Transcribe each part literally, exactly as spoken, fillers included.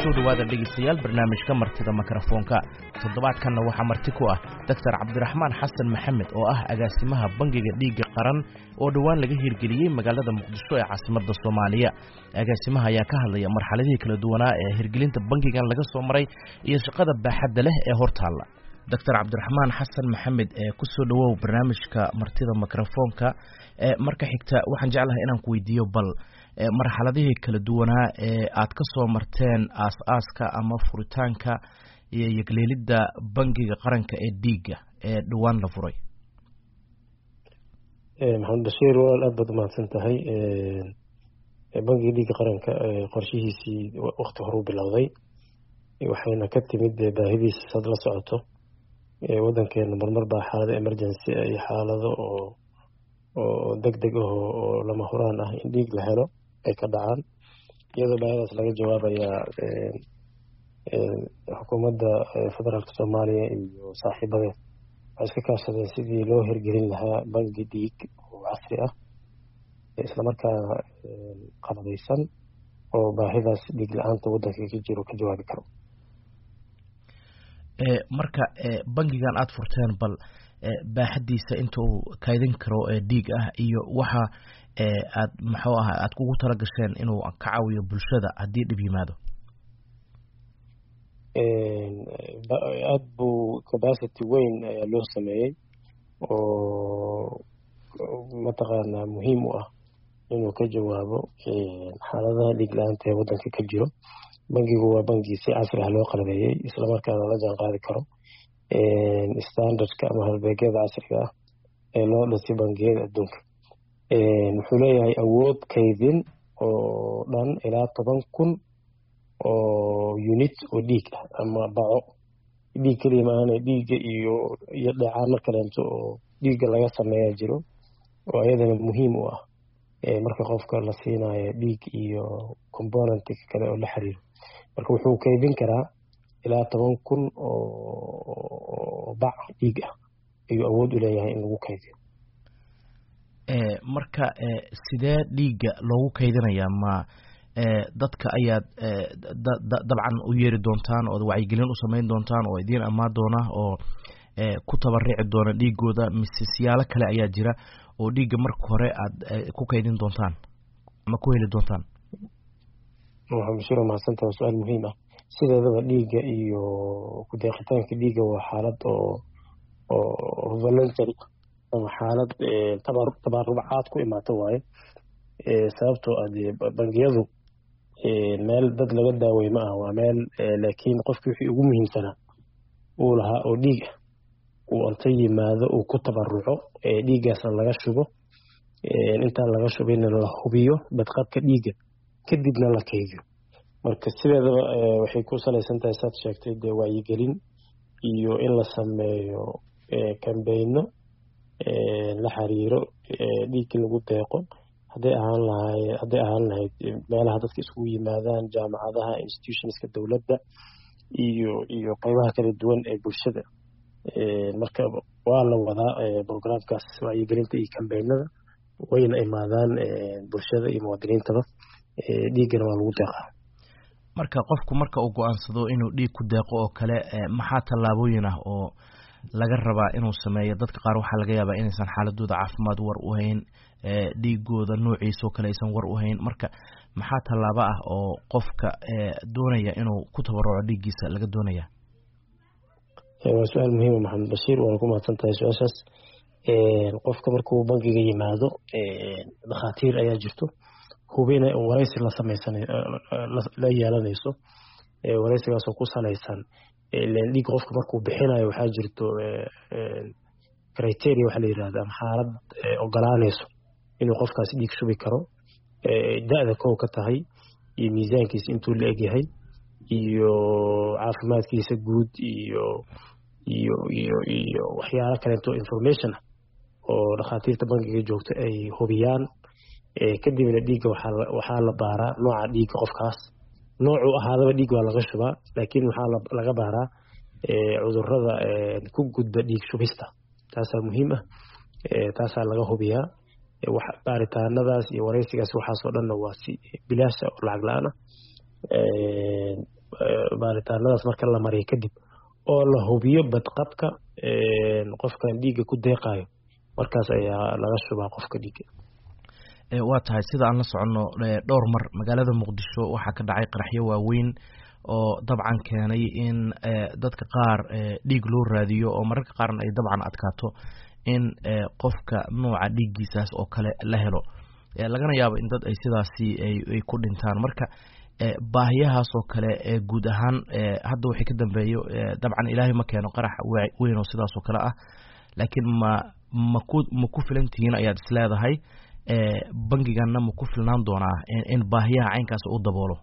kusoo dhawaada dhegeystayaal barnaamijka martida mikrofoonka toddobaadkanna waxaa marti ku ah Doctor Cabdiraxmaan Xasan Maxamed oo ah agaasimaha bangiga dhiigga qaran oo dhawaan laga hirgeliyay magaalada Muqdisho ee caasimadda Soomaaliya. Agaasimaha ayaa ka hadlaya marxaladihii kala duwanaa ee hirgelinta bangigan laga soo maray iyo shaqada baaxadda leh ee hortaalla. Doctor Cabdiraxmaan Xasan Maxamed ee kusoo dhawow barnaamijka martida mikrofoonka ee marka xigta waxaan jeclahay inaan ku weydiiyo bal marxaladihii kala duwanaa ee aad ka soo marteen aas-aaska ama furitaanka iyo yagleelidda bangiga qaranka ee dhiigga ee dhawaan la furay. maxamed bashiir walaal aad baad umahadsan tahay. bangiga dhiigga qaranka qorshihiisii waqti hore u bilowday waxayna ka timid baahidiisa sad la socoto wadankeena marmar baa xaalado emergency iyo xaalado oo oo degdeg ah oo lama huraan ah in dhiig la helo ay ka dhacaan iyadoo baahidaas laga jawaabaya xukuumadda federaalka Soomaaliya iyo saaxiibadeed waxay iska kaashadeen sidii loo hirgelin lahaa bangi dhiig oo casri ah isla markaana qaladaysan oo baahidaas dhiig la-aanta wadanka ka jiro ka jawaabi karo. marka bangigan aad furteen bal baaxadiisa inta uu kaydin karo dhiig ah iyo waxa aad maxuu ahaa aad kugu tala gasheen inuu ka caawiyo bulshada haddii dhib yimaado. aad buu capacity weyn ayaa loo sameeyey oo mataqaanaa muhiim u ah inuu ka jawaabo xaaladaha dhiig la-aanta ee wadanka ka jiro. bangigu waa bangi si casri ah loo qalabeeyey islamarkaana la jaan qaadi karo standardka ama halbeegyada casriga ah ee loo dhisay bangiyada adduunka. wuxuu leeyahay awood kaydin oo dhan ilaa toban kun oo unit oo dhiig ah ama baco dhiig keliya maahane dhiigga iyo iyo dheecaano kaleento oo dhiigga laga sameeyaa jiro oo ayadana muhiim u ah marka qofka la siinayo dhiig iyo componentka kale oo la xiriiro. marka wuxuu kaydin karaa ilaa toban kun oo bac dhiig ah ayuu awood u leeyahay in lagu kaydiyo. marka sidee dhiigga loogu kaydinayaa ma dadka ayaad dabcan u yeeri doontaan oo wacyigelin u samayn doontaan oo idiin ammaan doona oo ku tabarici doona dhiigooda mise siyaalo kale ayaa jira oo dhiigga marka hore aad ku kaydin doontaan ama ku heli doontaan? waxaan bashiro mahadsantahay, waa su-aal muhiim ah. sideedaba dhiigga iyo ku deeqitaanka dhiigga waa xaalad oo oo voluntary ama xaalad tabarucaad ku imaata waaye sababtoo ah bangiyadu meel dad laga daawey ma ah, waa meel laakiin qofkii wixii ugu muhiimsanaa uu lahaa oo dhiig ah uu anta yimaado uu ku tabaruco dhiiggaasna laga shubo intaan laga shubin la hubiyo badqabka dhiigga kadibna la kaydiyo. marka sideedaba waxay ku salaysan tahay saad sheegtay dee wacyigelin iyo in la sameeyo kambayno la xiriiro dhiigga lagu deeqo hadday ahaan lahay hadday ahaan lahayd meelaha dadka isugu yimaadaan jaamacadaha institutionska dowladda iyo iyo qaybaha kala duwan ee bulshada. marka waa la wadaa programkaas wacyigelinta iyo kambaynada wayna imaadaan bulshada iyo muwaadiniintaba dhiiggana waa lagu deeqaa. marka qofku marka uu go-aansado inuu dhiig ku deeqo oo kale maxaa tallaabooyin ah oo laga rabaa inuu sameeyo? dadka qaar waxaa laga yaabaa inaysan xaaladooda caafimaad war u hayn dhiigooda noociisa oo kale aysan war u hayn. marka maxaa tallaabo ah oo qofka doonaya inuu ku tabaruco dhiiggiisa laga doonaya? waa su-aal muhiima maxamed bashiir, waana ku mahadsan tahay su-aashaas. qofka markuu bangiga yimaado dhakhaatiir ayaa jirto hubina waraysi la samaysan la yeelanayso waraysigaasoo ku salaysan dhiig qofka markuu bixinayo waxaa jirto criteria waxa la yirahdo ama xaalad ogolaanayso inuu qofkaas dhiig shubi karo. da-da kow ka tahay iyo miisaankiisa intuu la egyahay iyo caafimaadkiisa guud iyo iyo iyo iyo waxyaalo kaleeto information ah oo dhakhaatiirta bangiga joogta ay hubiyaan. kadibna dhiigga waxaa waxaa la baaraa nooca dhiigga qofkaas noocuu ahaadaba dhiig waa laga shubaa, laakiin waxaa laga baaraa cudurrada ku gudba dhiig shubista. taasaa muhiim ah, taasaa laga hubiyaa. baaritaanadaas iyo waraysigaas waxaasoo dhanna waa si bilaasha oo lacag la-aan ah. baaritaanadaas marka la mariyo kadib oo la hubiyo badqabka qofkan dhiigga ku deeqayo markaas ayaa laga shubaa qofka dhiigga. waa tahay sida aan la soconno dhowr mar magaalada muqdisho waxaa ka dhacay qaraxyo waaweyn oo dabcan keenay in dadka qaar dhiig loo raadiyo oo mararka qaarna ay dabcan adkaato in qofka nooca dhiiggiisaas oo kale la helo lagana yaabo in dad ay sidaasi ay ku dhintaan. marka baahiyahaas oo kale guud ahaan hadda wixii ka dambeeyo dabcan ilaahay ma keeno qarax weyn oo sidaas oo kale ah, laakiin ma maku ma ku filan tihiin ayaad is leedahay bangiganna ma ku filnaan doonaa in baahiyaha caynkaas u daboolo?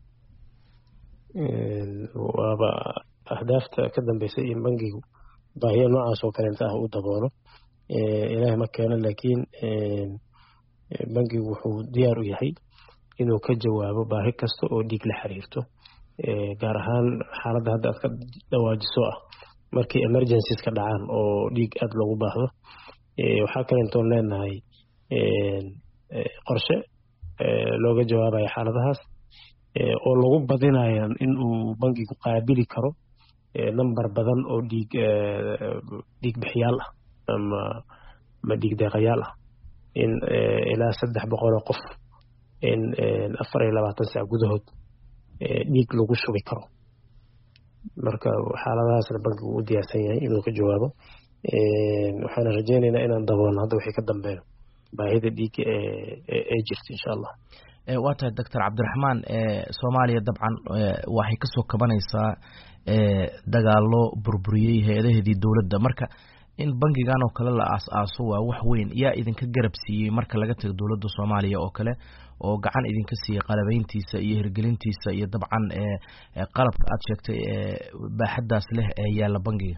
waaba ahdaafta ka dambeysay in bangigu baahiya noocaas oo kaleenta ah u daboolo. ilaahay ma keeno, laakiin bangigu wuxuu diyaar u yahay inuu ka jawaabo baahi kasta oo dhiig la xiriirto, gaar ahaan xaaladda hadda aad ka dhawaajiso ah markii emergencies ka dhacaan oo dhiig aad loogu baahdo. waxaa kaleentoon leenahay qorshe looga jawaabayo xaaladahaas oo lagu badinayo in uu bangigu qaabili karo number badan oo dhiig dhiig bixiyaal ah ama ma dhiig deeqayaal ah, in ilaa saddex boqol oo qof in afar iyo labaatan saac gudahood dhiig lagu shubi karo. marka xaaladahaasna bangigu u diyaarsan yahay inuu ka jawaabo. waxaan rajaynaynaa inaan daboolno hadda wixii ka dambeeyo baahida dhiigga ee jirta insha allah. waa tahay doctor cabdiraxmaan, soomaaliya dabcan waxay kasoo kabanaysaa dagaalo burburiyey hay-adaheedii dowladda, marka in bangigan oo kale la aas-aaso waa wax weyn. yaa idinka garab siiyey marka laga tago dowladda soomaaliya oo kale oo gacan idinka siiyey qalabeyntiisa iyo hirgelintiisa iyo dabcan qalabka aad sheegtay baaxaddaas leh ee yaalla bangiga?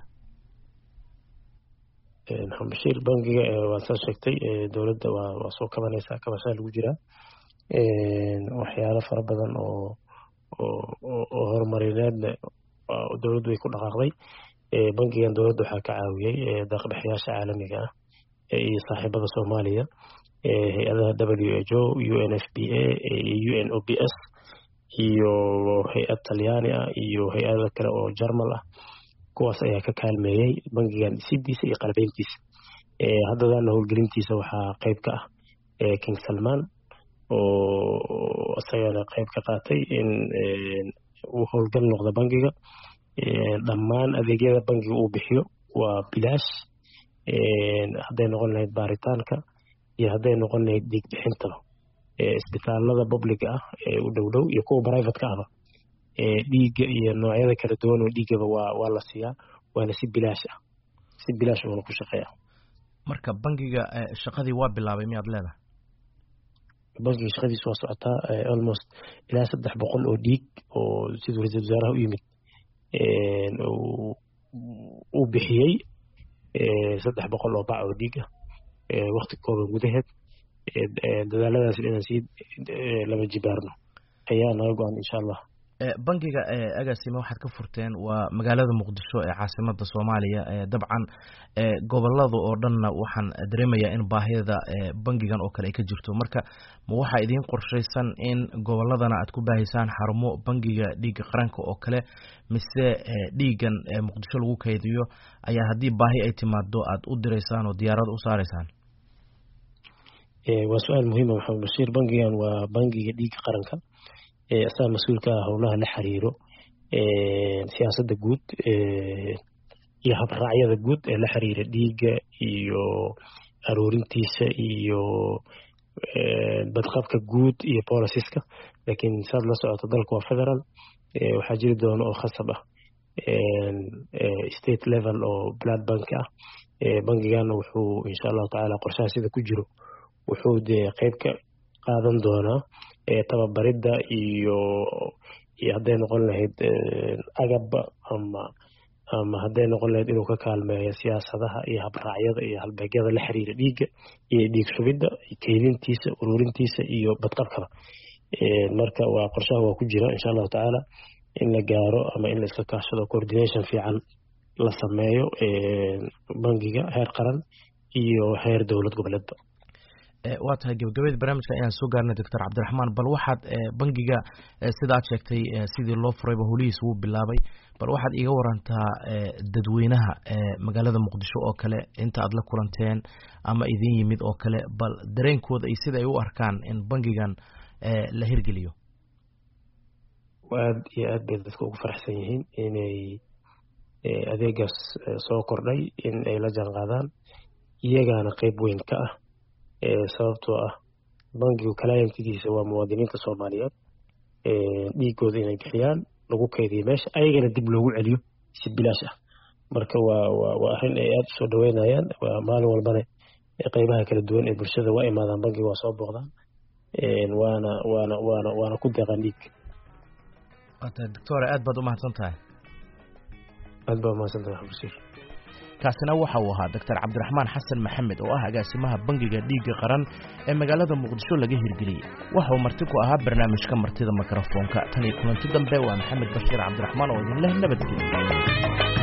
Bashiir, bangiga waa saa sheegtay dowladda waa waa soo kabanaysaa, kabashaa lagu jiraa. waxyaalo fara badan oo oo horumarineedna dowladdu way ku dhaqaaqday. bangigan dowladda waxaa ka caawiyey deeq-bixiyaasha caalamiga ah iyo saaxiibada Soomaaliya, hay-adaha W H O, U N F P A, U N O B S iyo hay-ad Talyaani ah iyo hay-ada kale oo Jarmal ah. kuwaas ayaa ka kaalmeeyey bangigan dhisidiisa iyo qalabeyntiisa. haddana howlgelintiisa waxaa qayb ka ah King Salman oo isagana qayb ka qaatay in uu howlgal noqdo bangiga. dhammaan adeegyada bangiga uu bixiyo waa bilaash, hadday noqon lahayd baaritaanka iyo hadday noqon lahayd dhiig bixintaba. isbitaalada publica ah ee u dhow dhow iyo kuwa private-ka ahba dhiigga iyo noocyada kala duwan oo dhiiggaba waa waa la siiyaa, waana si bilaash ah si bilaash uuna ku shaqeeya. marka bangiga shaqadii waa bilaabay miyaad leedahay? bangiga shaqadiisa waa socotaa, almost ilaa saddex boqol oo dhiig oo siduu ra-iisul wasaaraha u yimid uu bixiyey saddex boqol oo bac oo dhiig ah wakti kooban gudaheed. dadaaladaas inaan sii lama jibaarno ayaa naga go-an insha allah. bangiga agaasime waxaad ka furteen waa magaalada muqdisho ee caasimada Soomaaliya. dabcan gobolada oo dhanna waxaan dareemayaa in baahida bangigan oo kale ay ka jirto, marka ma waxaa idiin qorshaysan in goboladana aad ku baahisaan xarumo bangiga dhiigga qaranka oo kale, mise dhiigan muqdisho lagu kaydiyo ayaa haddii baahi ay timaado aad u direysaan oo diyaarad u saaraysaan? waa su-aal muhiim ah Maxamed Bashiir. bangigan waa bangiga dhiigga qaranka, asaga mas-uulka ah howlaha la xiriiro siyaasadda guud iyo habraacyada guud ee la xiriira dhiigga iyo aruurintiisa iyo badqabka guud iyo bolisiska. laakiin saad la socoto dalka waa federal, waxaa jiri doona oo khasab ah state level oo blood bank ah. bangigana wuxuu insha allahu tacaala qorshaha sida ku jiro wuxuu dee qayb ka qaadan doonaa tababaridda iyo iyo hadday noqon lahayd agabba ama ama hadday noqon lahayd inuu ka kaalmeeyo siyaasadaha iyo habraacyada iyo halbeegyada la xiriira dhiigga iyo dhiig shubidda, kaydintiisa, ururintiisa iyo badqabkaba. marka waa qorshaha waa ku jira insha allahu tacaala in la gaaro ama in la iska kaashado coordination fiican la sameeyo bangiga heer qaran iyo heer dowlad goboleedba. waa tahay gabagabada barnaamijka ayaan soo gaarnay doctor cabdiraxmaan bal waxaad bangiga sidaad sheegtay sidii loo furayba holihiis wuu bilaabay bal waxaad iiga warantaa dadweynaha magaalada muqdisho oo kale inta aad la kulanteen ama idin yimid oo kale bal dareenkooda iyo sida ay u arkaan in bangigan la hirgeliyo. aad iyo aad bay dadka ugu faraxsan yihiin inay adeegaas soo kordhay in ay la jaan qaadaan iyagaana qayb weyn ka ah sababtoo ah bangigu kalaayintigiisa waa muwaadiniinta Soomaaliyeed dhiigooda inay bixiyaan lagu kaydiyo meesha ayagana dib loogu celiyo si bilaash ah marka waa waa arrin ay aad u soo dhaweynayaan waa maalin walbana qaybaha kala duwan ee bulshada waa imaadaan bangiga waa soo booqdaan waana waana waana waana ku deeqan dhiig. doctor aad baad u mahadsantahay. aad baad u mahadsantahay xabsiir. kaasina waxa uu ahaa doctor cabdiraxmaan xasan maxamed oo ah agaasimaha bangiga dhiigga qaran ee magaalada muqdisho laga hirgeliyey waxa uu marti ku ahaa barnaamijka martida mikrofoonka tan iyo kulanti dambe waa maxamed bashiir cabdiraxmaan oo idin leh nabadgelyo.